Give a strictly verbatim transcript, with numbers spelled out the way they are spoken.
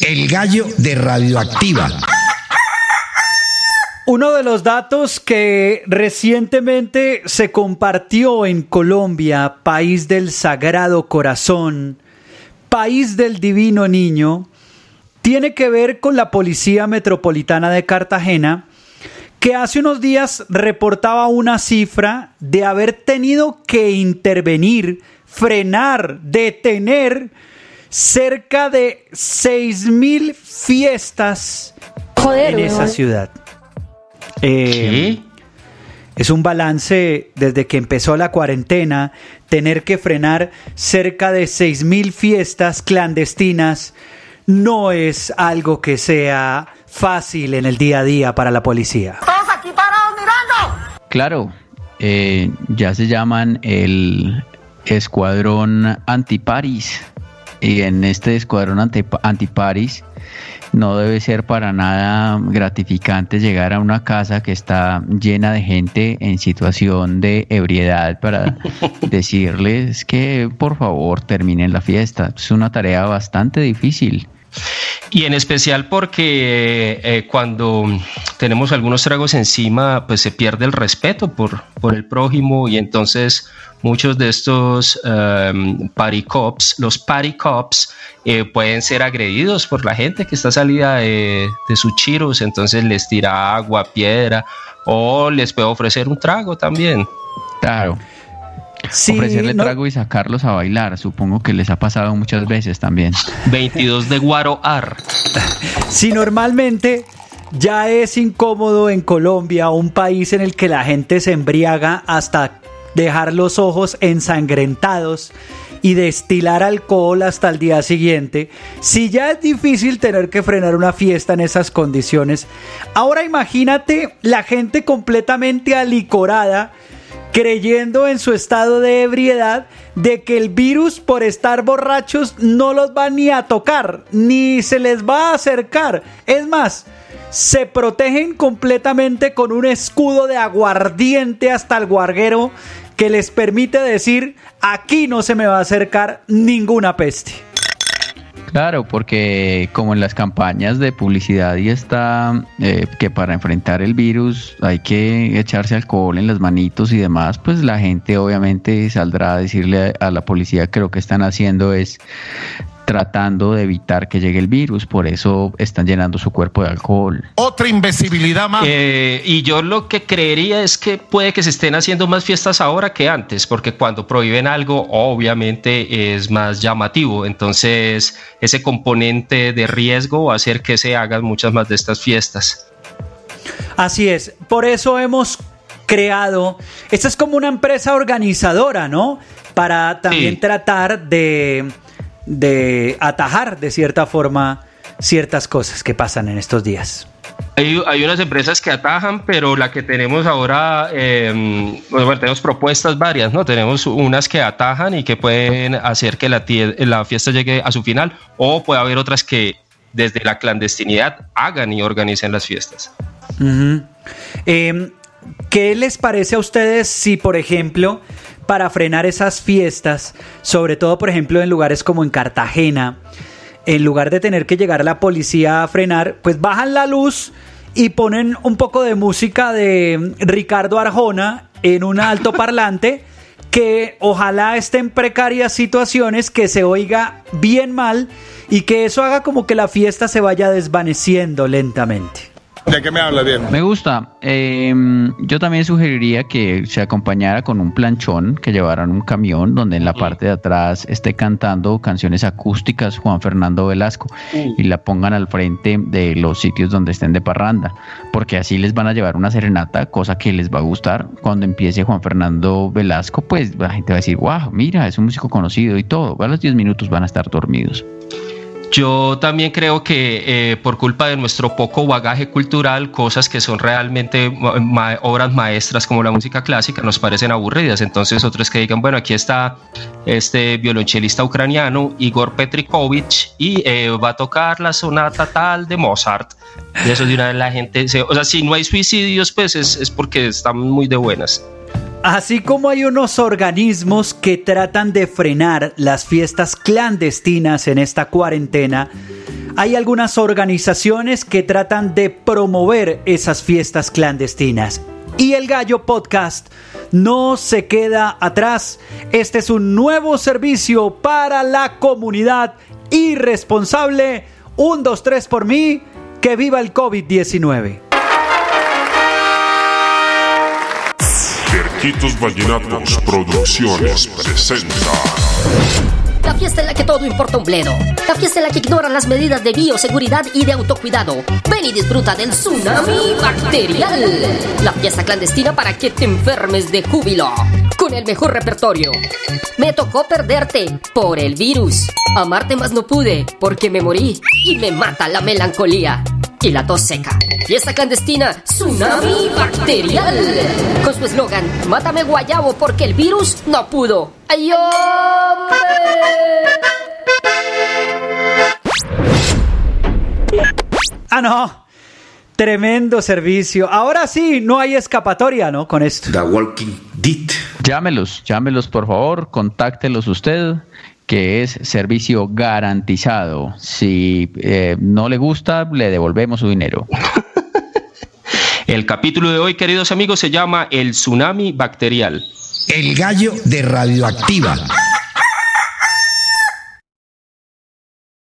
El gallo de Radioactiva. Uno de los datos que recientemente se compartió en Colombia, país del Sagrado Corazón, país del Divino Niño, tiene que ver con la Policía Metropolitana de Cartagena, que hace unos días reportaba una cifra de haber tenido que intervenir, frenar, detener cerca de seis mil fiestas Joder, en esa ciudad. Eh, es un balance desde que empezó la cuarentena, tener que frenar cerca de seis mil fiestas clandestinas no es algo que sea fácil en el día a día para la policía. ¡Todos aquí parados mirando! Claro, eh, ya se llaman el Escuadrón Antiparis, y en este Escuadrón Antiparis no debe ser para nada gratificante llegar a una casa que está llena de gente en situación de ebriedad para decirles que por favor terminen la fiesta. Es una tarea bastante difícil. Y en especial porque eh, cuando tenemos algunos tragos encima, pues se pierde el respeto por, por el prójimo, y entonces muchos de estos um, party cops, los party cops, eh, pueden ser agredidos por la gente que está salida de, de sus chiros, entonces les tira agua, piedra, o les puede ofrecer un trago también. Claro. Sí, ofrecerle no. trago y sacarlos a bailar, supongo que les ha pasado muchas veces también. veintidós de Guaro Ar. Sí, normalmente ya es incómodo en Colombia, un país en el que la gente se embriaga hasta dejar los ojos ensangrentados y destilar alcohol hasta el día siguiente. Si ya es difícil tener que frenar una fiesta en esas condiciones, ahora imagínate la gente completamente alicorada, creyendo en su estado de ebriedad de que el virus, por estar borrachos, no los va ni a tocar, ni se les va a acercar. Es más, se protegen completamente con un escudo de aguardiente hasta el guarguero que les permite decir: aquí no se me va a acercar ninguna peste. Claro, porque como en las campañas de publicidad y está eh, que para enfrentar el virus hay que echarse alcohol en las manitos y demás, pues la gente obviamente saldrá a decirle a, a la policía que lo que están haciendo es tratando de evitar que llegue el virus, por eso están llenando su cuerpo de alcohol. Otra imbecilidad más. Eh, y yo lo que creería es que puede que se estén haciendo más fiestas ahora que antes, porque cuando prohíben algo, obviamente es más llamativo. Entonces, ese componente de riesgo va a hacer que se hagan muchas más de estas fiestas. Así es. Por eso hemos creado, esta es como una empresa organizadora, ¿no? Para también sí. tratar de... de atajar de cierta forma ciertas cosas que pasan en estos días. Hay, hay unas empresas que atajan, pero la que tenemos ahora, eh, bueno, tenemos propuestas varias, ¿no? Tenemos unas que atajan y que pueden hacer que la, tie- la fiesta llegue a su final, o puede haber otras que desde la clandestinidad hagan y organicen las fiestas. Uh-huh. Eh, ¿Qué les parece a ustedes si, por ejemplo, para frenar esas fiestas, sobre todo, por ejemplo, en lugares como en Cartagena, en lugar de tener que llegar la policía a frenar, pues bajan la luz y ponen un poco de música de Ricardo Arjona en un altoparlante, que ojalá esté en precarias situaciones, que se oiga bien mal y que eso haga como que la fiesta se vaya desvaneciendo lentamente? ¿De qué me hablas, Diego? Me gusta. Eh, yo también sugeriría que se acompañara con un planchón, que llevaran un camión donde en la parte de atrás esté cantando canciones acústicas Juan Fernando Velasco y la pongan al frente de los sitios donde estén de parranda, porque así les van a llevar una serenata, cosa que les va a gustar. Cuando empiece Juan Fernando Velasco, pues la gente va a decir: wow, mira, es un músico conocido y todo. A los diez minutos van a estar dormidos. Yo también creo que eh, por culpa de nuestro poco bagaje cultural, cosas que son realmente ma- obras maestras como la música clásica nos parecen aburridas. Entonces otros que digan, bueno, aquí está este violonchelista ucraniano Igor Petrikovich y eh, va a tocar la sonata tal de Mozart. Y eso de una vez la gente, se, o sea, si no hay suicidios, pues es, es porque están muy de buenas. Así como hay unos organismos que tratan de frenar las fiestas clandestinas en esta cuarentena, hay algunas organizaciones que tratan de promover esas fiestas clandestinas. Y El Gallo Podcast no se queda atrás. Este es un nuevo servicio para la comunidad irresponsable. Un, dos, tres por mí. Que viva el COVID diecinueve. Cerquitos Vallenatos Producciones presenta la fiesta en la que todo importa un bledo. La fiesta en la que ignoran las medidas de bioseguridad y de autocuidado. Ven y disfruta del tsunami bacterial. La fiesta clandestina para que te enfermes de júbilo. Con el mejor repertorio. Me tocó perderte por el virus. Amarte más no pude porque me morí. Y me mata la melancolía y la tos seca. Fiesta clandestina, tsunami bacterial. Con su eslogan, mátame guayabo porque el virus no pudo. ¡Ay, hombre! Ah, no. Tremendo servicio. Ahora sí, no hay escapatoria, ¿no? Con esto. The Walking Dead. Llámelos, llámelos por favor, contáctelos usted, que es servicio garantizado. Si eh, no le gusta, le devolvemos su dinero. El capítulo de hoy, queridos amigos, se llama El Tsunami Bacterial. El Gallo de Radioactiva.